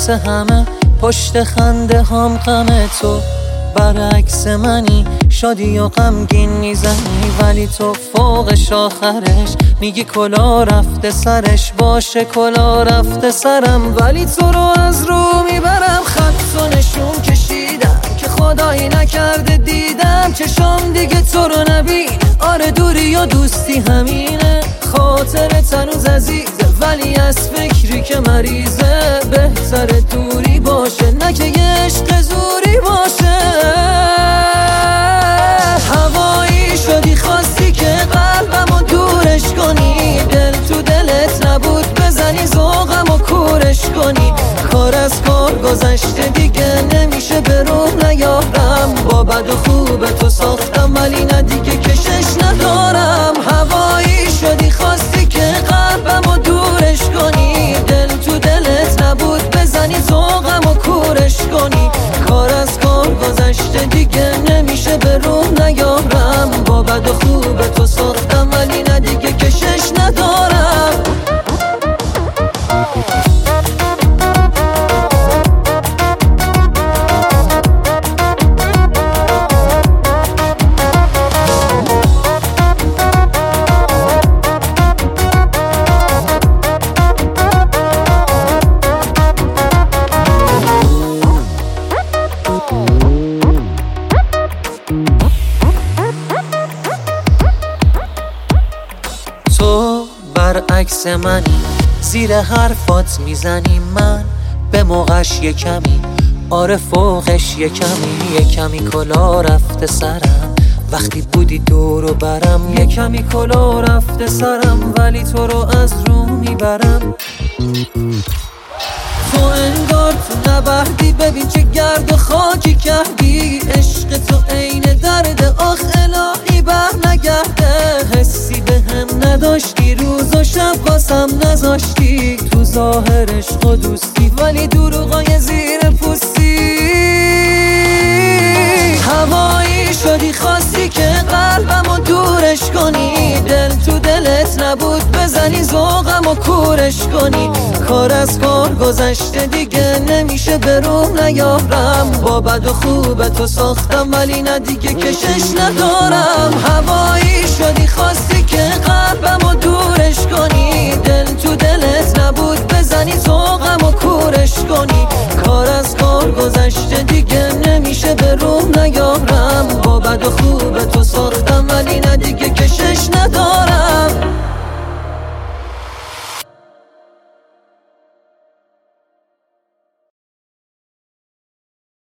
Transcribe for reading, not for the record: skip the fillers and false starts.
واسه همه، پشت خنده هم غم تو برعکس منی، شادی و غمگین میزنی ولی تو فوقش آخرش میگی کلا رفته سرش. باشه کلا رفته سرم ولی تو رو از رو میبرم. خط و نشون کشیدم که خدایی نکرده دیدم چشام دیگه تو رو نبین. آره دوری و دوستی همینه، خاطرت هنوز عزیزه ولی از فکری که مریضه. بهتر دوری باشه نه که یه عشق زوری باشه. هوایی شدی خواستی که قلبمو دورش کنی، دل تو دلت نبود بزنی ذوقم و کورش کنی. کار از کار گذشته دیگه نمیشه به روح نیارم. با بد و خوب تو ساختم ولی نه دیگه کشش ندارم. هوایی شدی خواستی که قلبمو دورش کنی، دل تو دلت نبود بزنی ذوقم و کورش کنی. کار از کار گذشته دیگه نمیشه به روح نیارم. با بد و خوب تو ساختم ولی نه دیگه کشش ندارم. تو برعکس منی، زیر حرفات میزنی من به موقعش یه کمی، آره فوقش یه کمی کلا رفته سرم. وقتی بودی دور و برم یه کمی کلا رفته سرم ولی تو رو از رو میبرم. تو انگار تو نبردی، ببین چه گرد و خاکی کردی. عشق تو عین درد، آخ الهی بر نگرده. حسی به هم نداشتی، روز و شب واسم نذاشتی. تو ظاهر عشق و دوستی ولی دروغای زیر پوستی. هوایی شدی خواستی که قلبمو دورش کنی، دل تو دلت نبود بزنی ذوقم و کورش کنی. کار از کار گذشته دیگه نمیشه به روح نیارم. با بد و خوب تو ساختم ولی نه دیگه کشش ندارم. هوایی شدی خواستی که قلبمو دورش کنی، دل تو دلت نبود بزنی ذوقم و کورش کنی. کار از کار گذشته دیگه نمیشه به روح نیارم. با بد و خوب تو ساختم